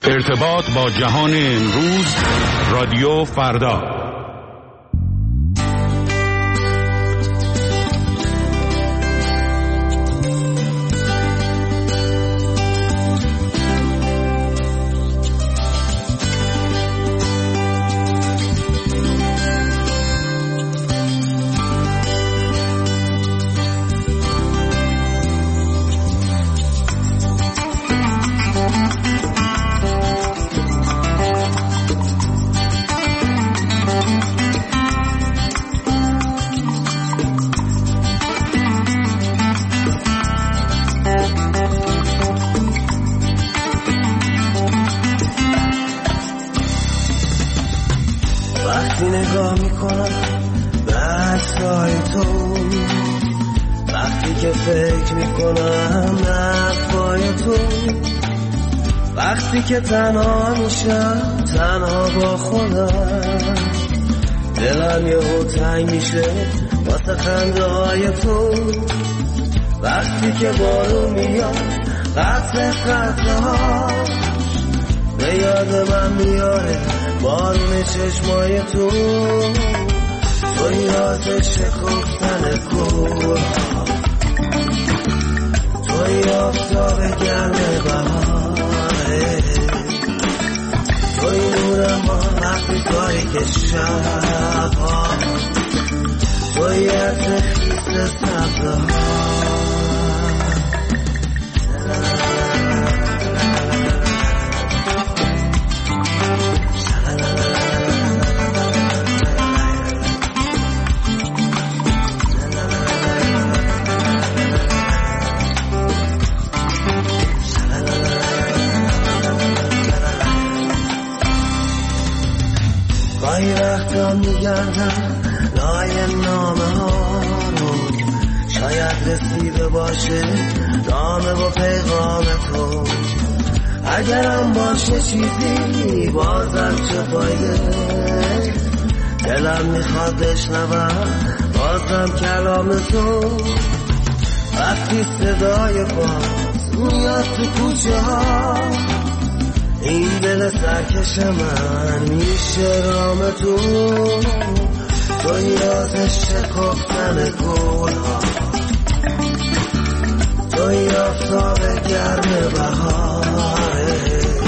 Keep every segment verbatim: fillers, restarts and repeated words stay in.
ارتباط با جهان امروز، رادیو فردا. که تنها میشم، تنها با خودم، دلم یهو تنگ میشه واسه خنده های تو. وقتی که بارون میاد قطره قطره هاش به یاد من میاره، بارون چشمای تو، توی یاد شکفتن گل ها، توی آفتاب گرم بهار، توی نور ما وقتی تاریک شب ها، توی عطر خیس سبزه ها. گاهی وقتا میگردم لای نامه ها رو، شاید رسیده باشه نامه و پیغام تو. اگرم باشه چیزی بازم چه فایده، دلم میخواد بشنوم بازم کلام تو. وقتی صدای باز میاد تو کوچه ها، این دل سرکش من میشه رام تو. تو یاد شکفتن گل ها، تو آفتاب گرم بهاره،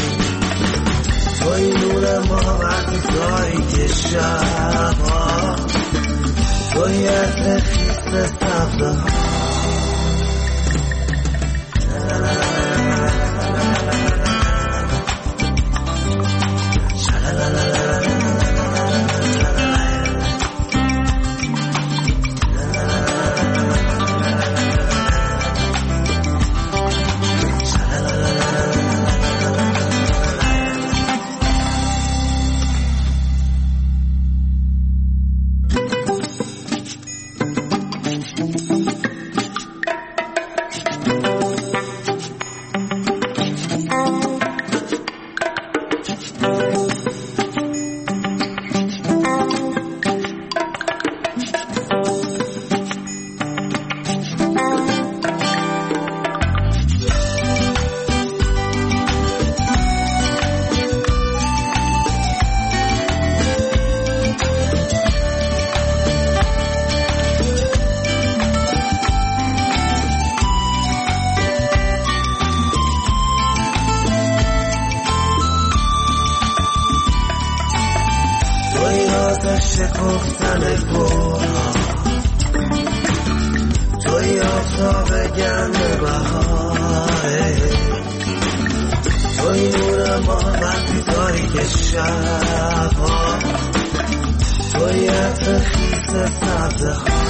توی نور ما وقتی تاریک شب ها، توی عطر خیس سبزه ها. شکفتن گل ها، توی آفتاب گرم بهاره، توی نور ما وقتی تاریک شب ها، توی عطر خیس سبزه ها.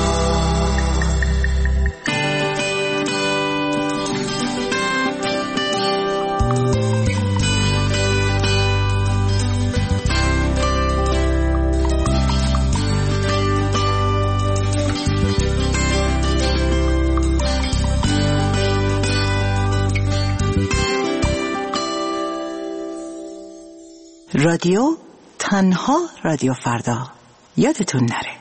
رادیو تنها رادیو فردا، یادتون نره.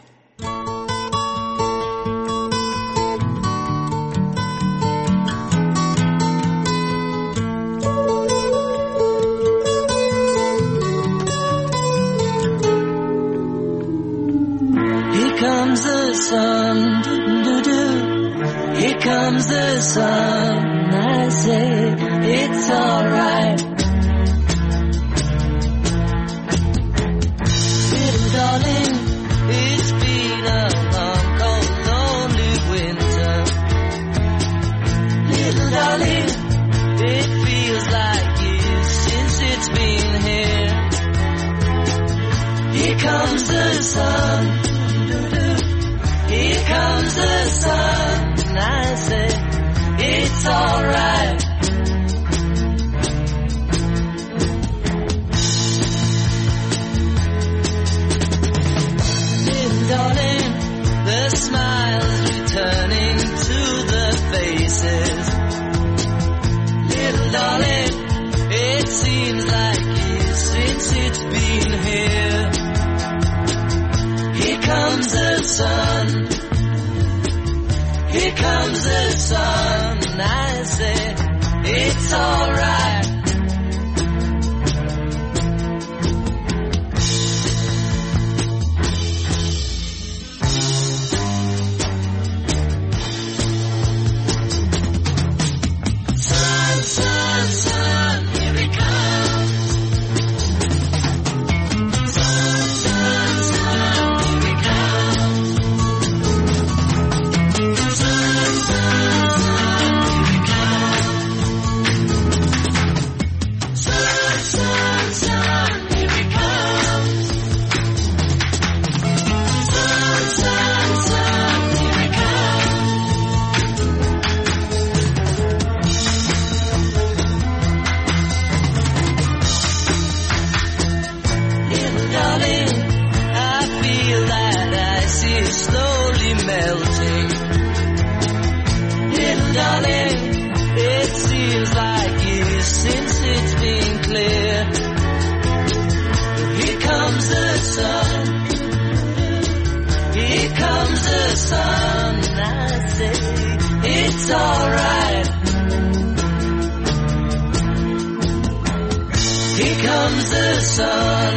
Here comes the sun,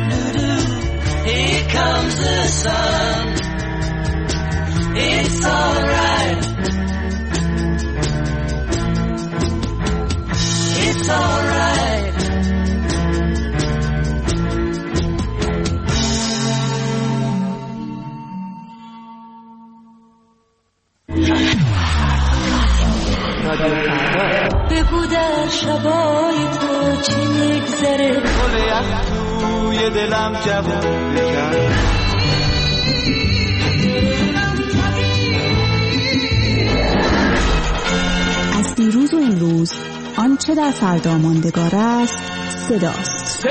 here comes the sun. It's alright, it's alright. بگو در شبای تو چی میگذره، گل یخ توی دلم جوون کرد. از دیروز و امروز آنچه در فردا ماندگار است صداست.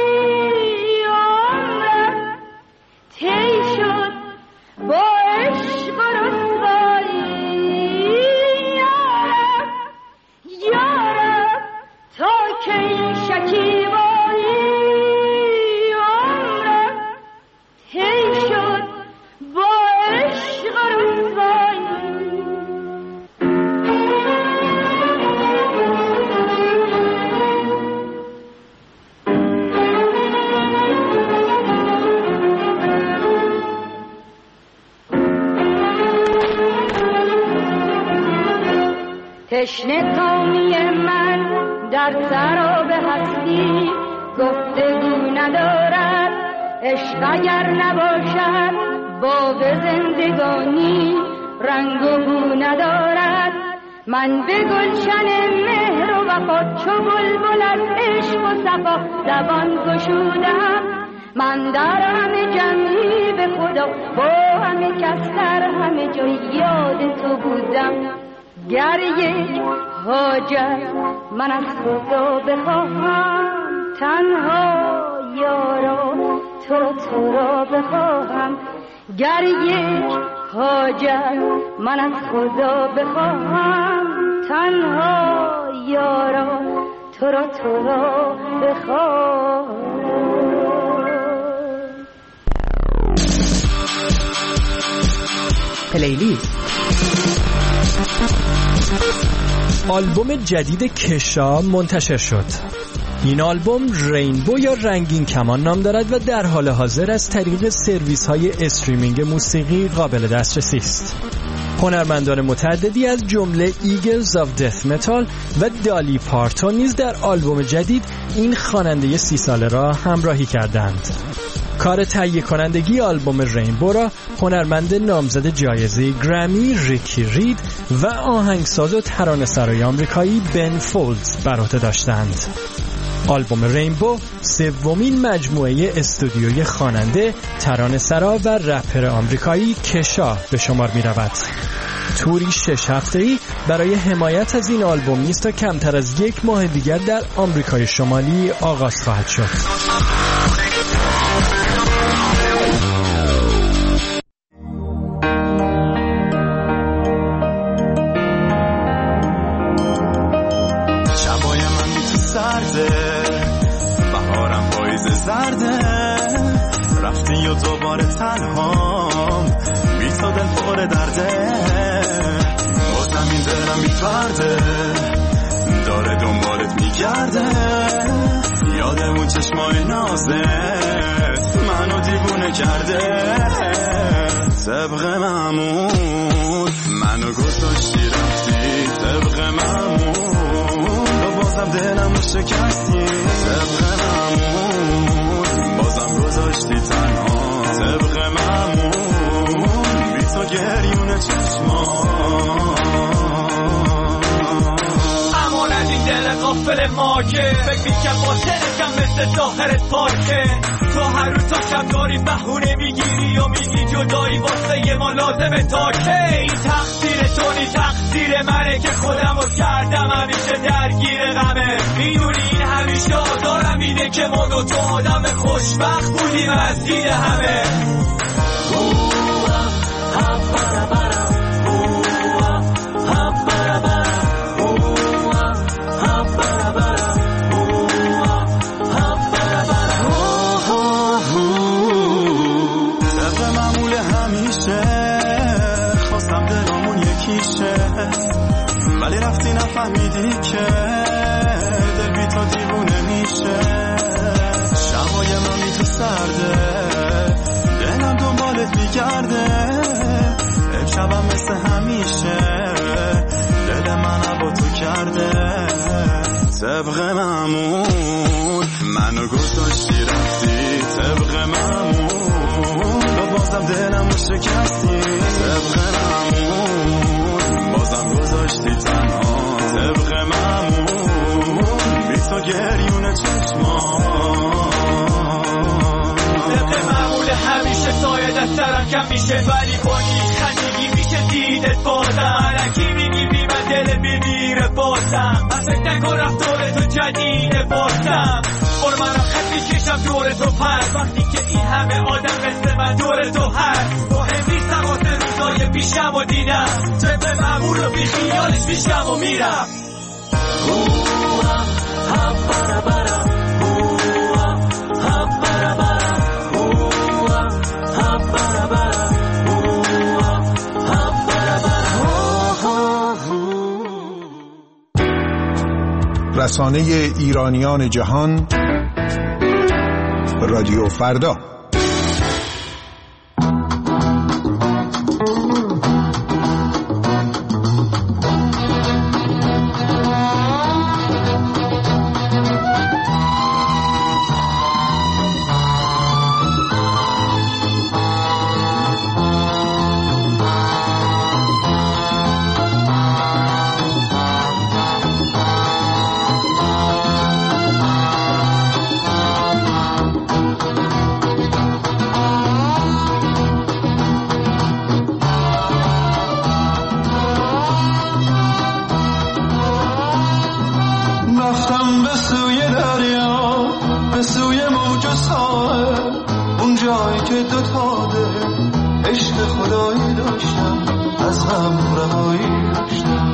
با عشق تشنه کامی من در سراب هستی گفتگو ندارد. عشق اگر نباشد باب زندگانی رنگ و بو ندارد. من به گلشن مهر و وفا چو بلبل از عشق و صفا زبان گشودم. من در همه جمعی به خدا با همه کس در همه جای یاد تو بودم. گر یک حاجت من از خدا بخواهم تنها یارا تو را تو را بخواهم. گر یک حاجت من از خدا بخواهم تنها یارا تو را تو را بخواهم. پلیلیست. آلبوم جدید کشا منتشر شد. این آلبوم رینبو یا رنگین کمان نام دارد و در حال حاضر از طریق سرویس های استریمینگ موسیقی قابل دسترسی است. هنرمندان متعددی از جمله ایگلز آف دث متال و دالی پارتون نیز در آلبوم جدید این خواننده سی ساله را همراهی کردند. کار تهیه کنندگی آلبوم رینبو را هنرمند نامزد جایزه گرمی ریکی رید و آهنگساز و ترانه‌سرای آمریکایی بن فولدز بر عهده داشتند. آلبوم رینبو سومین مجموعه استودیوی خواننده، ترانه‌سرا و رپر آمریکایی کشا به شمار می‌رود. توری شش هفته‌ای برای حمایت از این آلبوم نیست تا کمتر از یک ماه دیگر در آمریکای شمالی آغاز خواهد شد. بهارم پاییز زرده رفتی و دوباره تنهام بی تو دل پر درده بازم این دلم میپرده داره دنبالت میگرده یادمون چشمای نازت منو دیوونه کرده طبق معمول منو گذاشتی رفتی طبق معمول بازم دلم رو شکستی طبق معمول بازم گذاشتی تنها طبق معمول بی تو گریون چشمان امان از این دل غافل ما که فکر میکن با دلکم مثل ظاهرت پاکه تو هر روز تا شب داری بهونه میگیری و میگی جدایی واسه ما لازمه تا که این تقصیر تو نی تقصیر منه که خودم رو کردم همیشه درگیر غمه میدونی این همیشه آزارم میده که ما دو تا آدم خوشبخت بودیم از دید همه ولی رفتی نفهمیدی که دل بی تو دیوونه میشه شبای من بی تو سرده دلم دنبالت میگرده امشبم مثل همیشه دل من با تو کرده طبق معمول منو گذاشتی رفتی طبق معمول و بازم دلم رو شکستی طبق معمول بازم گذاشتی تنها طبق معمول بی تو گریون چشمان طبق معمول همیشه سایه دست سرم کم میشه ولی با نیش خندگی میشه دیدت بازم علکی میگی بی من دل میمیره بازم از فکر نکن رفتار تو جدیده بازم بر منم خط میکشم دور تو پس وقتی که این همه آدم مثل من دور تو هست مهم نیست واسه روزای پیشم و دیدم طبق معمول رو بی خیالش پیشم و میرم رسانه ایرانیان جهان رادیو فردا. دوتا دل عشق خدایی داشتم از غم رهایی داشتم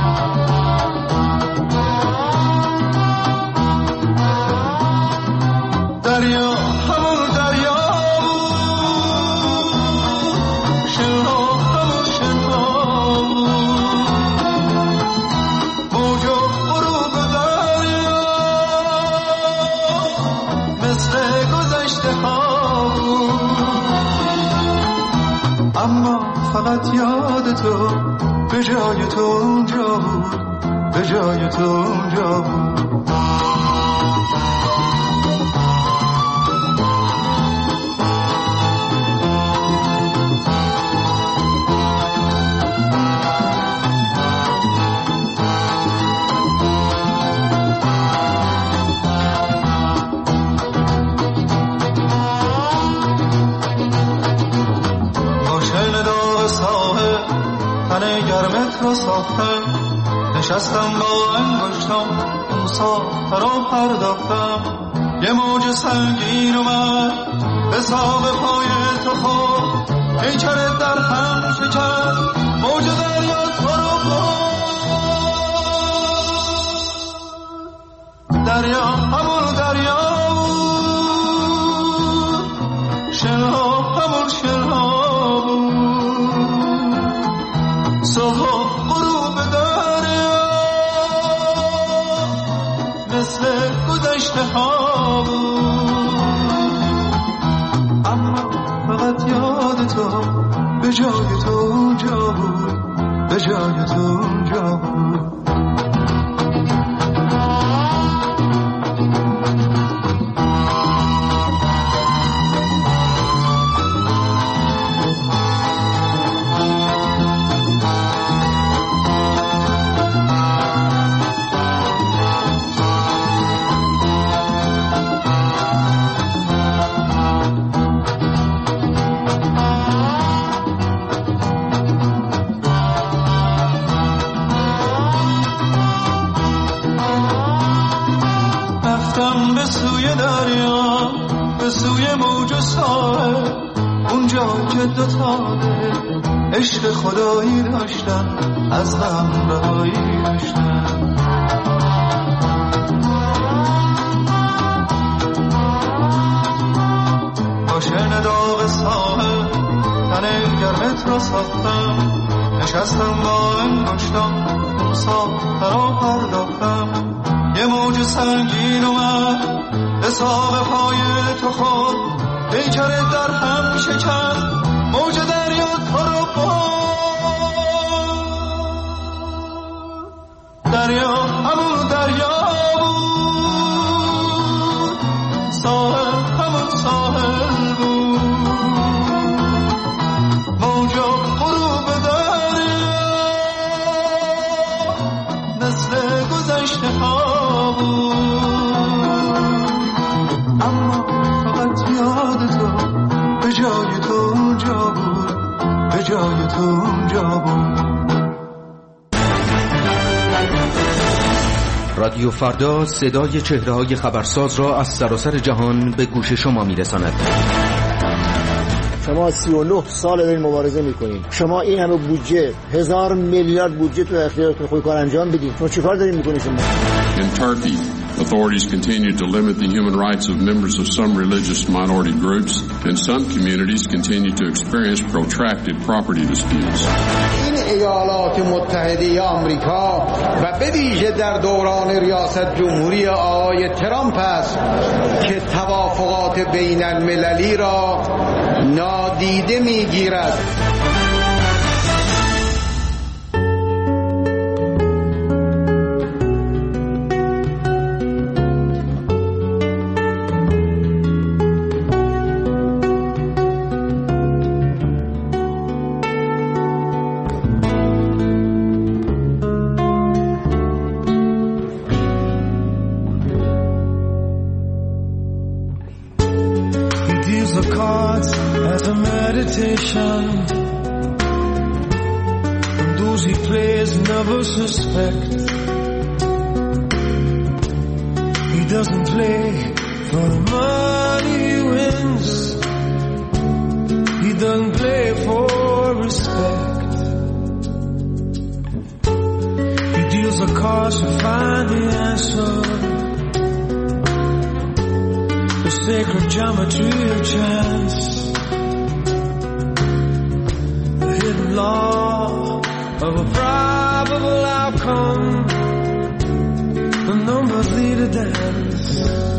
دریا همون دریا شنها همون شنها موج و غروب دریا مثل گذشته ها اما فقط یاد تو به جای تو اونجا بود به جای تو اونجا بود گرمت را ساختم نشستم با انگشتم اون ساخته را پرداختم یه موج سنگین اومد به ساق پای تو خورد پیکرت در هم شکست موج دریا تو رو برد دریا همون دریا بود شنها همون شنها بود صبح غروب دریا مثل گذشته ها بود اما فقط یاد تو به جای تو اونجا بود به جای تو اونجا بود به سوی دریا به سوی موج و ساحل اونجا که دوتا دل عشق خدایی داشتن از غم رهایی داشتن با شن داغ ساحل تن گرمت را ساختم نشستم با انگشتم اون ساخته را پرداختم یه موج سنگین اومد حساب پای تو خود پیکرت در هم شکست موج دریا تو رو برد دریا همون دریا بود ساحل همون ساحل بود موج و غروب دریا مثل گذشته ها اما فقط یاد تو به جای تو اونجا بود به جای تو اونجا بود رادیو فردا صدای چهره‌های خبرساز را از سراسر جهان به گوش شما می‌رساند. شما سی و نه سال دارین مبارزه میکنین شما این همه بودجه هزار میلیارد بودجه تو اختیارتون خود کار انجام بدین شما چیکار دارین میکنین شما In Turkey, authorities continue to limit the human rights of members of some religious minority groups, and some communities continue to experience protracted property disputes. این ایالات متحده آمریکا و به ویژه در دوران ریاست جمهوری آقای ترامپ است که توافقات بین المللی را نادیده میگیرد. And those he plays never suspect. He doesn't play for the money he wins. doesn't play for respect. He deals the cards to find the answer. The sacred geometry of chance, the hidden law of a probable outcome. The numbers lead a dance.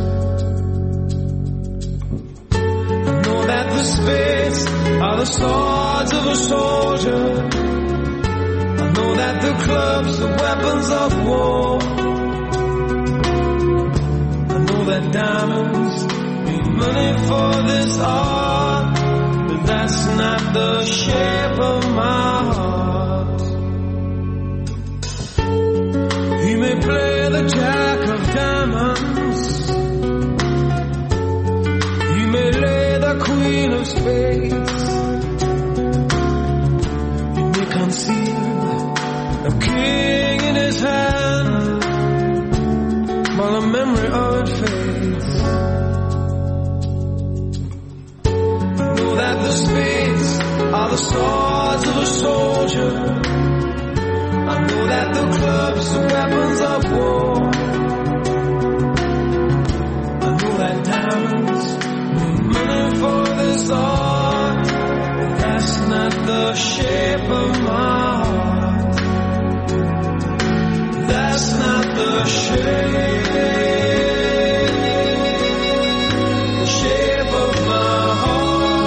I know that the spades are the swords of a soldier. I know that the clubs are weapons of war. I know that diamonds need money for this art, but that's not the shape of my heart. He may play the jack of diamonds, he may lay the queen of spades, he may conceal a king in his hand while the memory of it fades. I know that the spades are the swords of a soldier. I know that the clubs are weapons of war. I know that diamonds need money for this art, but that's not the shape of my heart. That's not the shape, the shape of my heart.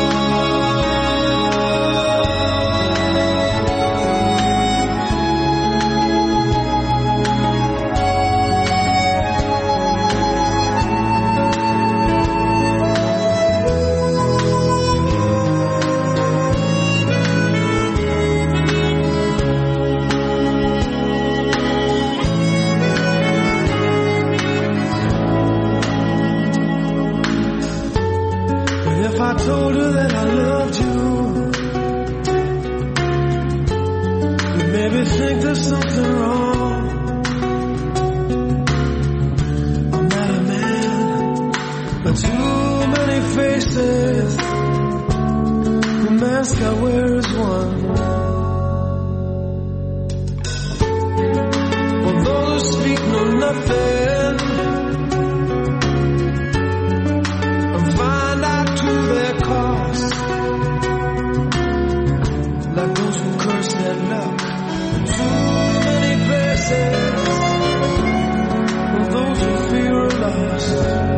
I told her that I loved you, you maybe think there's something wrong. I'm not a man, but too many faces. The mask I wear is one. For those who speak know nothing and find out to their cost, like those who curse their luck in too many places, and those who fear are lost.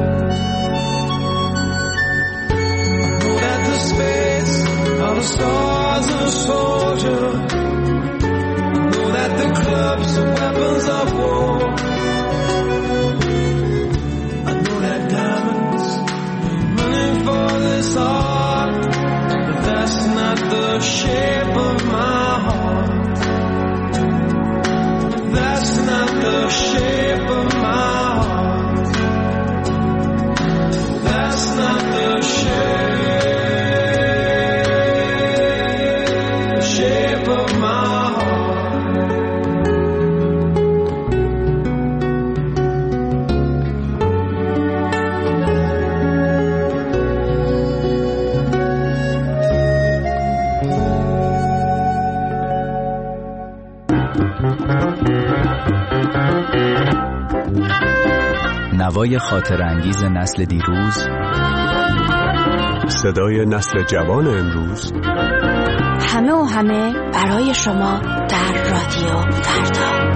I know that the spades are the stars of a soldier. I know that the clubs are weapons of war. I know that diamonds need money for this art, but that's not the shape of my heart. That's not the shape of my heart. That's not the shape, the shape of my heart. نوای خاطر انگیز نسل دیروز، صدای نسل جوان امروز، همه و همه برای شما در رادیو فردا.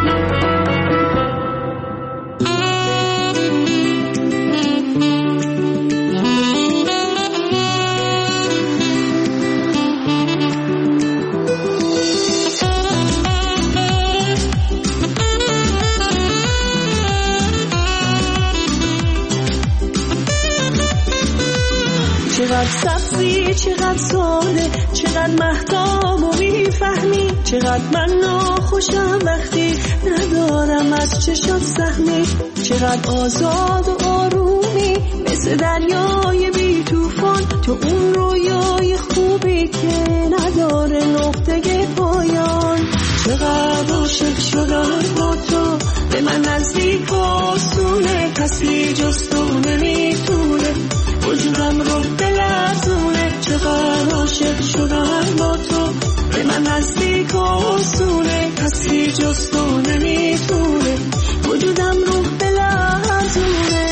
چقدر سبزی، چقدر ساده، چقدر مهتاب و میفهمی، چقدر من ناخوشم وقتی ندارم از چشات سهمی، چقدر آزاد و آرومی مثل دریای بی توفان، تو اون رویای خوبی که نداره نقطه پایان. چقدر عاشق شدم با تو، به من نزدیک آسونه، کسی جز تو نمیتونه وجودم رو بلرزونه. چقدر عاشق من نزدیک و اصوله، کسی جز تو نمیتونه وجودم رو بلرزونه.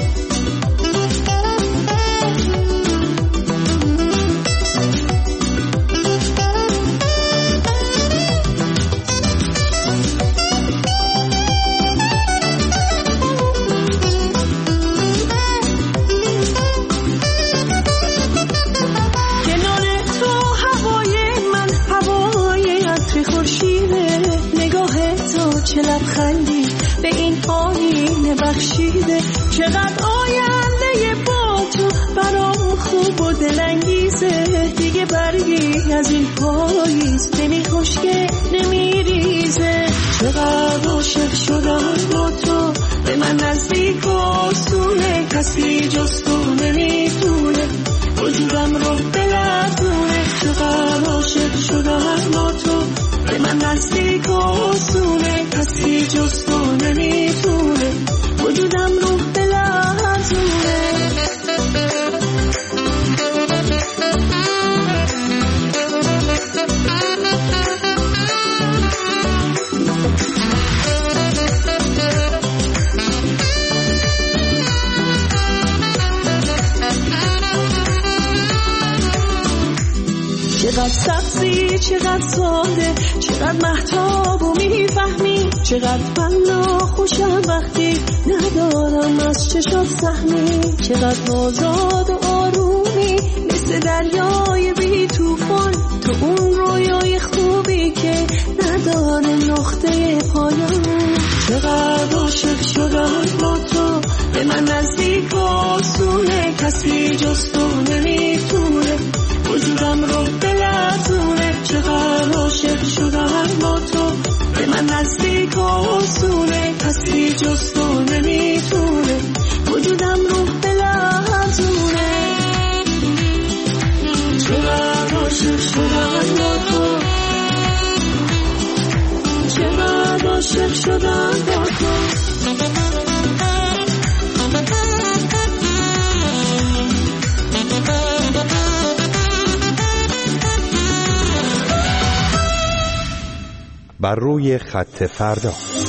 چه لبخندی به این آینه بخشیده، چقدر آینده با تو برام خوب و دلانگیزه. دیگه برگی از این پاییز نمیخوش که نمیریزه. چقدر عاشق شدم با تو، به من نزدیک و آسونه، کسی جز تو نمیتونه وجودم رو بلرزونه. چقدر عاشق شدم با تو، به من نزدیک و آسونه، کسی جز تو نمیتونه وجودم رو بلرزونه. چقدر سبزی، چقدر ساده، چقدر مهتاب و میفهمی، چقدر من ناخوشم وقتی ندارم از چشات سهمی. چقدر آزاد و آرومی مثل دریای بی توفان، تو اون رویای خوبی که نداره نقطه پایان. چقدر عاشق شدم با تو، به من نزدیک و آسونه، کسی جز تو نمیتونه وجودم رو بلرزونه. چقدر عاشق شدم با تو، به من نزدیک و آسونه، کسی جز تو نمیتونه وجودم رو بلرزونه. چقدر عاشق شدم با تو، چقدر عاشق شدم با تو. بر روی خط فردا.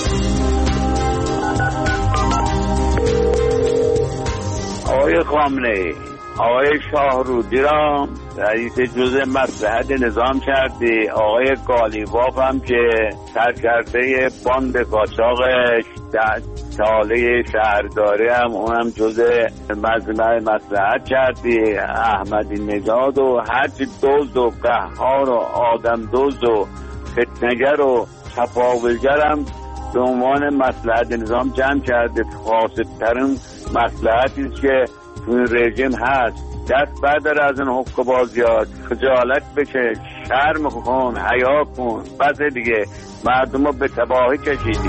آقای خامنه‌ای، آقای شاهرودی را رئیس جزء مصلحت نظام کردی، آقای قالیباف هم که سرکرده باند قاچاق ساله شهرداری هم اونم جزء مجمع مصلحت کردی، احمدی نژاد و هرچی دزد و قهار و آدم دزد و فتنگر و تفاولگر هم به عنوان مصلحت نظام جمع کرده. خاصترین مصلحتی که تو این رژیم هست. دست بردار از این حقوق بازیات، خجالت بکش، شرم کن، حیا کن. بس دیگه مردم رو به تباهی کشیدی.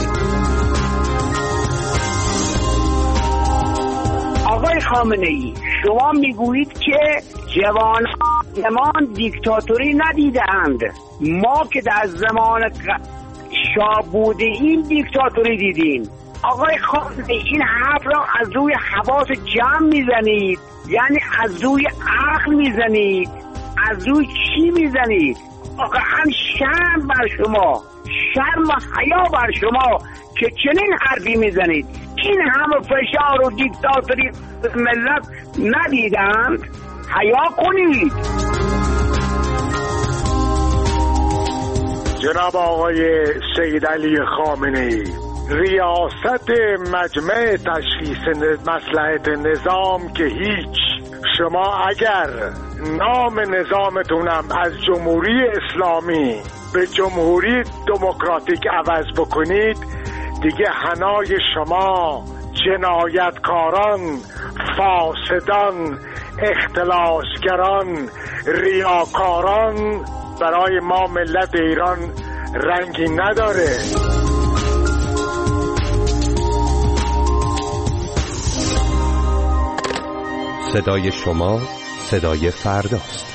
آقای خامنه‌ای، شما میگویید که جوانان زمان دیکتاتوری ندیدند. ما که در زمان شاه بوده این دیکتاتوری دیدیم. آقای خامنه‌ای، این حرف را از روی حواس جمع میزنید، یعنی از روی عقل میزنید. از روی چی میزنید؟ واقعا شرم بر شما، شرم و حیا بر شما که چنین حرفی میزنید. این همه فشار و دیکتاتوری ملت ندیدند؟ حیا کنید. جناب آقای سید علی خامنه‌ای، ریاست مجمع تشخیص مصلحت نظام که هیچ. شما اگر نام نظامتونم از جمهوری اسلامی به جمهوری دموکراتیک عوض بکنید، دیگه حنای شما جنایتکاران، فاسدان، اختلاسگران، ریاکاران برای ما ملت ایران رنگی نداره. صدای شما صدای فرداست.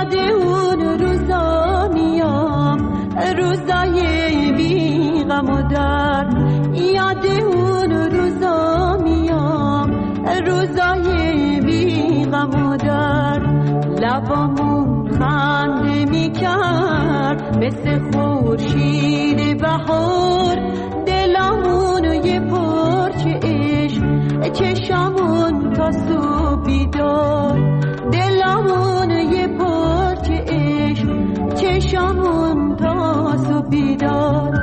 یاد اون روزا میام، روزای بی غم و درد. یاد اون روزا میام، روزای بی غم و درد. لبامون خنده میکرد مثل خورشید بهار، دلمون یه پرچه عشق، چشمون تا صبح بیدار. دلمون یه پرچه عشق، چشمون تا صبح بیدار.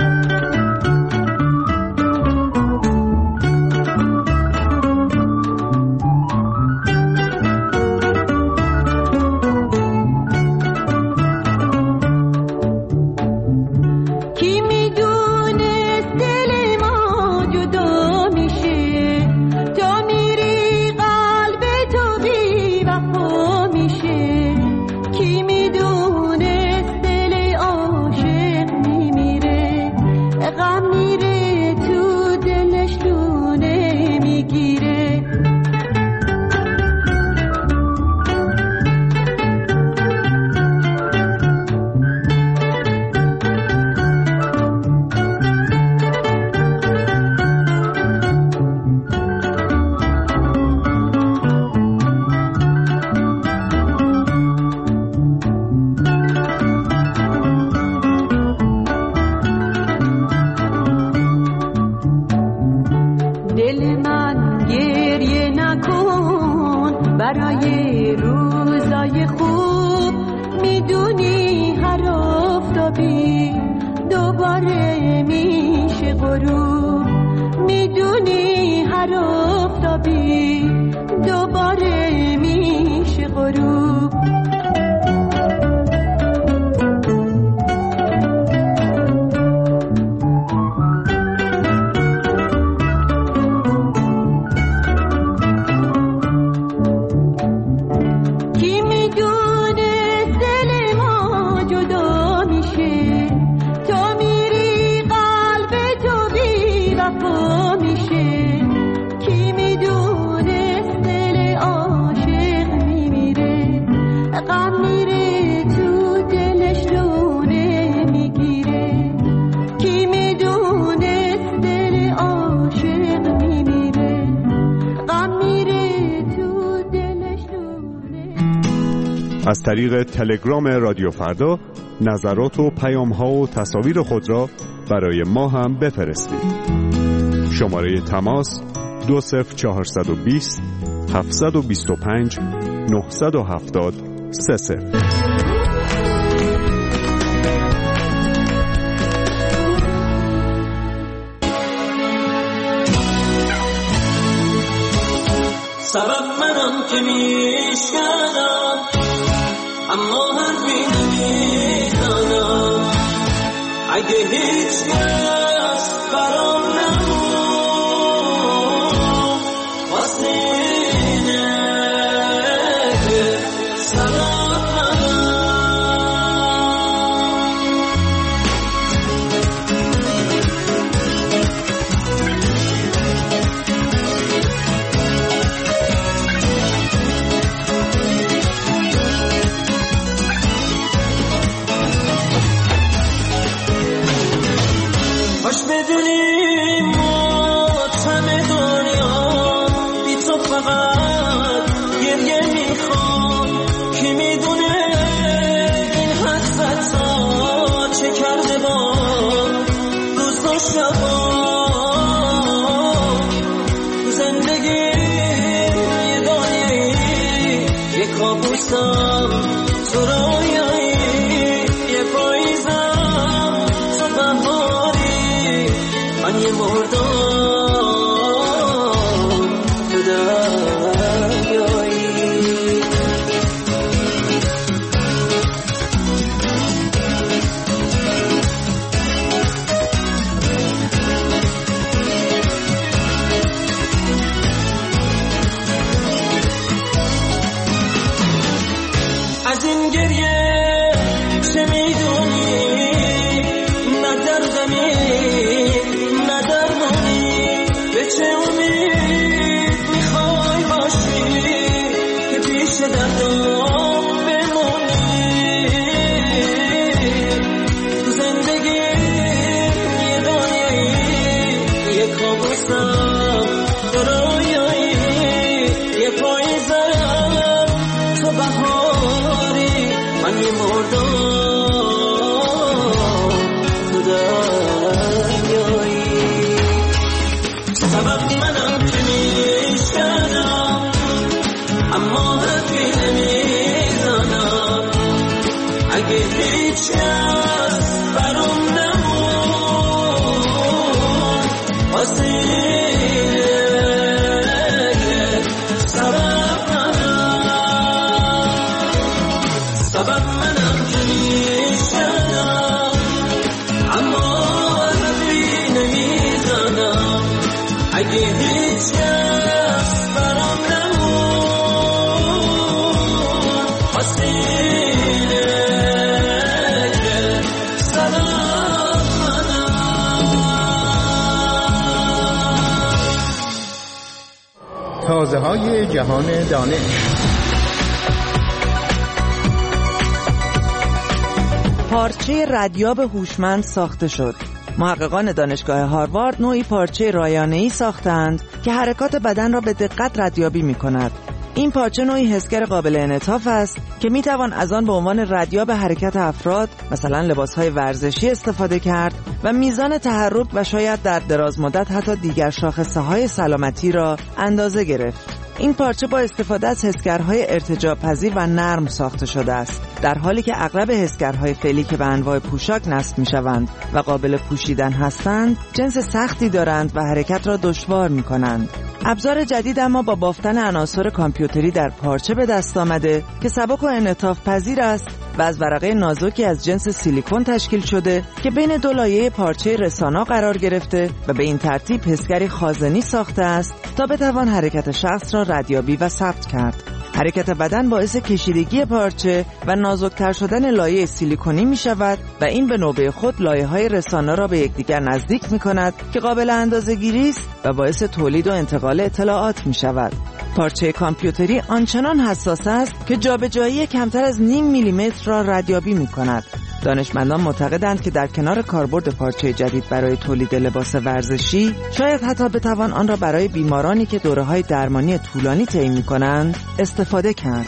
برای روزای خوب میدونی هر آفتابی دوباره میشه غروب. میدونی هر آفتابی دوباره میشه غروب. از طریق تلگرام رادیو فردا نظرات و پیام‌ها و تصاویر خود را برای ما هم بفرستید. شماره تماس دو صفر چهارصد و بیست هفتصد و بیست و پنج نهصد و هفتاد سه صفر. سبب منم که میشکردم، اما حرفی نمیزنم. اگه هیچ کس برام نبود واسه اینه که سبب باش بدونی ماتم دنیا بی تو فقط گریه میخوام. کی میدونه این حسرتا چه کرده با روز و شبا. زندگی یه دنیایی یه کابوسم تو رویایی، یه پاییزم تو بهاری، من یه مردم تو دریایی. از این گریه چه میدونی؟ نه دردمی نه درمانی، به چه امید میخوای باشی که پیش دردم بمونی؟ اگه هیچ کس برام نمون واسه اینه که سبب منم سبب منم که نیستم اما حرفی نمیزنم اگه هیچ کس برام نمون واسه اینه که سبب تازه های جهان دانش. پارچه ردیاب هوشمند ساخته شد. محققان دانشگاه هاروارد نوعی پارچه رایانه‌ای ساختند که حرکات بدن را به دقت ردیابی می‌کند. این پارچه نوعی حسگر قابل انعطاف است که میتوان از آن به عنوان ردیاب حرکت افراد، مثلا لباسهای ورزشی، استفاده کرد و میزان تحرک و شاید در دراز مدت حتی دیگر شاخصه‌های سلامتی را اندازه گرفت. این پارچه با استفاده از حسگرهای ارتجاع پذیر و نرم ساخته شده است، در حالی که اغلب حسگرهای فعلی که به انواع پوشاک نصب می‌شوند و قابل پوشیدن هستند، جنس سختی دارند و حرکت را دشوار می‌کنند. ابزار جدید اما با بافتن عناصر کامپیوتری در پارچه به دست آمده که سبک و انعطاف پذیر است و از ورقه نازکی از جنس سیلیکون تشکیل شده که بین دو لایه پارچه رسانا قرار گرفته و به این ترتیب حسگری خازنی ساخته است تا بتوان حرکت شخص را ردیابی و ثبت کرد. حرکت بدن باعث کشیدگی پارچه و نازکتر شدن لایه سیلیکونی می شود و این به نوبه خود لایه‌های رسانه را به یکدیگر نزدیک می کند که قابل اندازه‌گیری است و باعث تولید و انتقال اطلاعات می شود. پارچه کامپیوتری آنچنان حساس است که جابجایی کمتر از نیم میلیمتر را ردیابی می کند. دانشمندان معتقدند که در کنار کاربرد پارچه جدید برای تولید لباس ورزشی، شاید حتی بتوان آن را برای بیمارانی که دوره‌های درمانی طولانی طی می‌کنند استفاده کرد.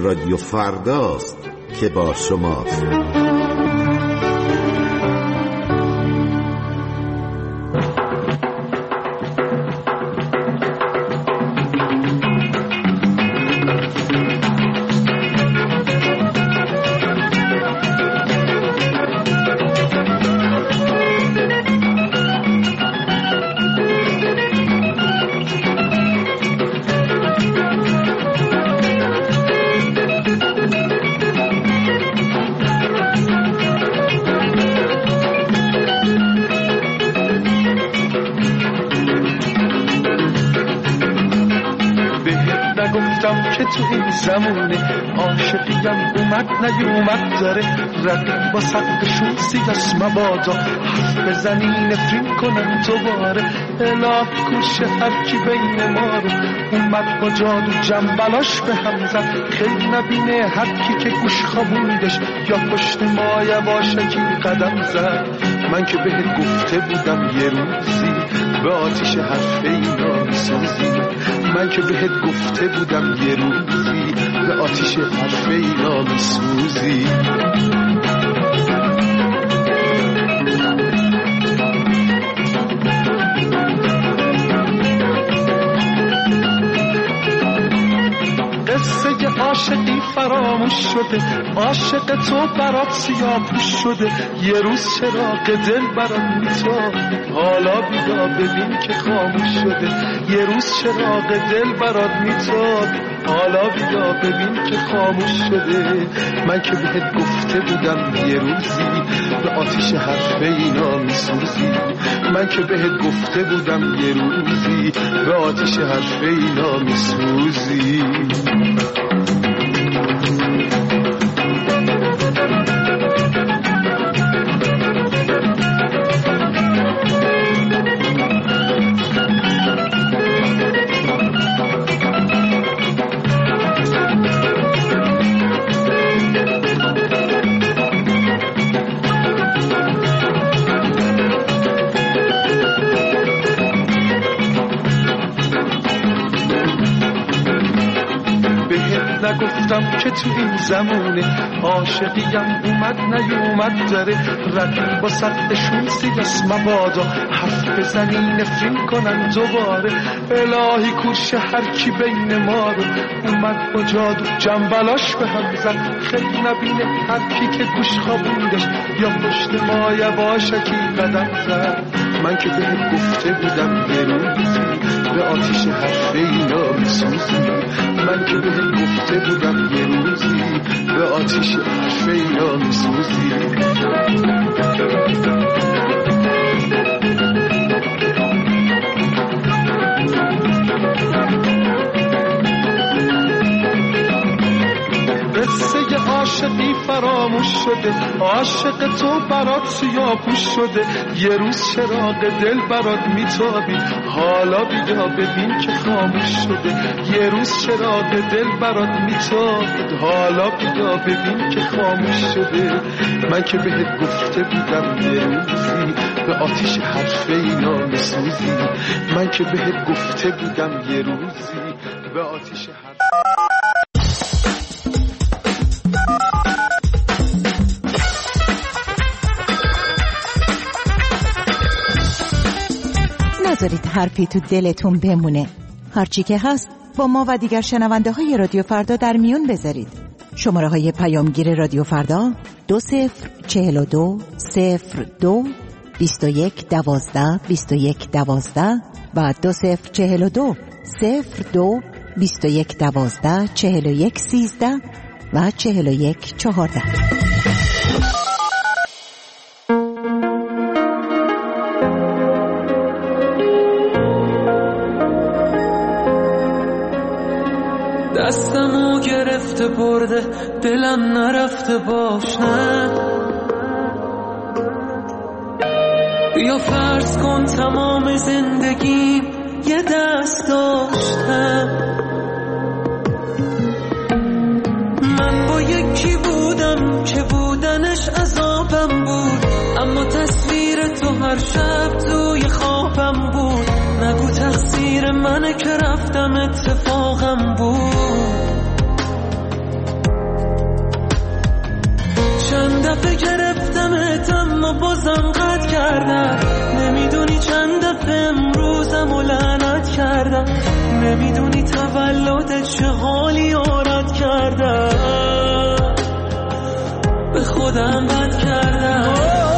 رادیو فرداست که با شماست. تو این زمونه عاشقیم اومد نیومد داره رقیب با سقفشون سیاس مبادا حرف بزنی نفرین کنن دوباره اله کشه هرکی بین ما رو اومد با جادو جنبلاش به هم زد خیلی نبینه هرکی که گوش خوابوندش یا پشت ما یواشکی قدم زد. من که بهت گفته بودم یه روزی به آتیش حرف اینا میسوزی. من که بهت گفته بودم یه روزی به آتیش حرف اینا میسوزی. قصه عاشقی فراموش شده عاشق تو برات سیاپوش شده یه روز چراغ دل برات میتاب حالا بیا ببین که خاموش شده یه روز چراغ دل برات میتاب حالا بیا ببین که خاموش شده. من که بهت گفته بودم یه روزی به آتیش حرف اینا میسوزی. من که بهت گفته بودم یه روزی به آتیش حرف اینا میسوزی. نگفتم که تو این زمونه عاشقیم اومد نیومد داره رقیب با سقفشون سیاس مبادا حرف بزنی نفرین کنن دوباره الهی کورش هرکی بین ما رو اومد با جادو جنبلاش به هم زد خیلی نبینه هرکی که گوش خوابوندش یا پشت ما یواشکی قدم زد. من که بهت گفته بودم یه روزی به آتیش حرف اینا میسوزی. من که بهت گفته بودم یه روزی به آتیش حرف اینا میسوزی. قصه عاشقی فراموش شده عاشق تو برات سیاپوش شده یه روز چراغ دل برات میتابی حالا بیا ببین که خاموش شده یه روز چراغ دل برات میتابی حالا بیا ببین که خاموش شده. من که بهت گفته بودم یه روزی به آتیش حرف اینا میسوزی. من که بهت گفته بودم یه روزی به آتیش حرف نذارید حرفی تو دلتون بمونه. هرچی که هست با ما و دیگر شنونده های رادیو فردا در میون بذارید. شماره های پیامگیر رادیو فردا دو صفر چهل و دو صفر دو بیست و یک دوازده بیست و یک دوازده و دو صفر چهل و دو صفر دو بیست و یک دوازده چهل و یک سیزده و چهل و یک چهارده. دستمو گرفته برده دلم نرفته باش نه بیا فرض کن تمام زندگیم یه دست داشتم من با یکی بودم که بودنش عذابم بود اما تصویر تو هر شب توی خوابم بود نگو تقصیر منه که رفتم اتفاقم بود دفعه گرفتمت اما بازم قطع کردم. نمیدونی چند دفعه امروزم و لعنت کردم. نمیدونی تولدت چه حالی آرد کردم. به خودم بد کردم.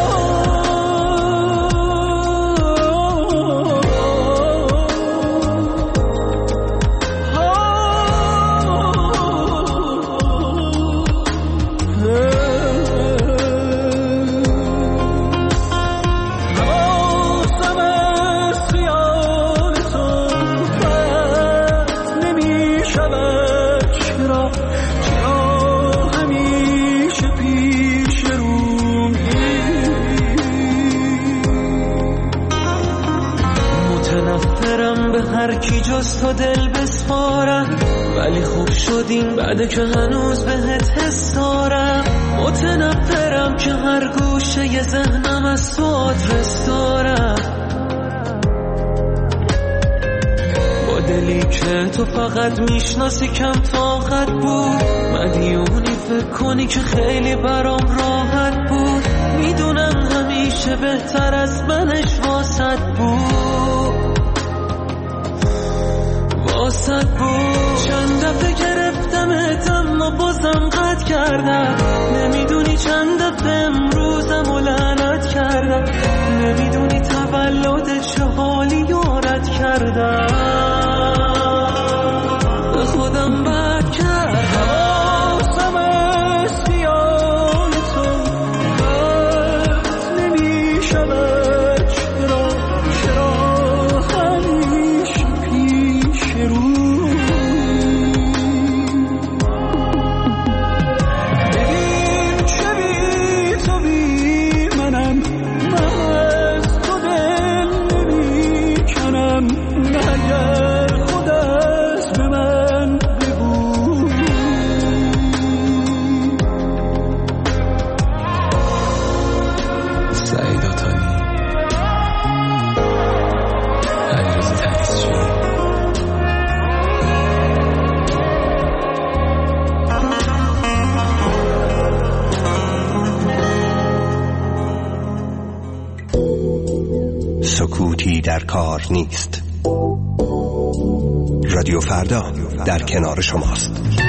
هر کی جز تو دل بسپارم، ولی خوب شدیم بعد که هنوز بهت حس دارم. متنفرم که هر گوشه ی ذهنم از تو آدرس دارم. با دلی که تو فقط میشناسی کم طاقت بود. مدیونی فکر کنی که خیلی برام راحت بود. میدونم همیشه بهتر از منش واسط بود، واسط بود. چند دفعه گرفتمت اما بازم قطع کردم. نمیدونی چند دفعه امروزم و لعنت کردم. نمیدونی تولدت چه حالی یارت کردم. به خودم بد کردم. حواسم از خیال تو قطع نمیشود. چرا چرا همیشه پیش رو. ببین چه بی تو بی منم. من از تو دل نمی کنم. اگر خود از به من بگو. سعید آتانی، علیرضا تمیزچی. سکوتی در کار نیست. رادیو فردا در کنار شماست.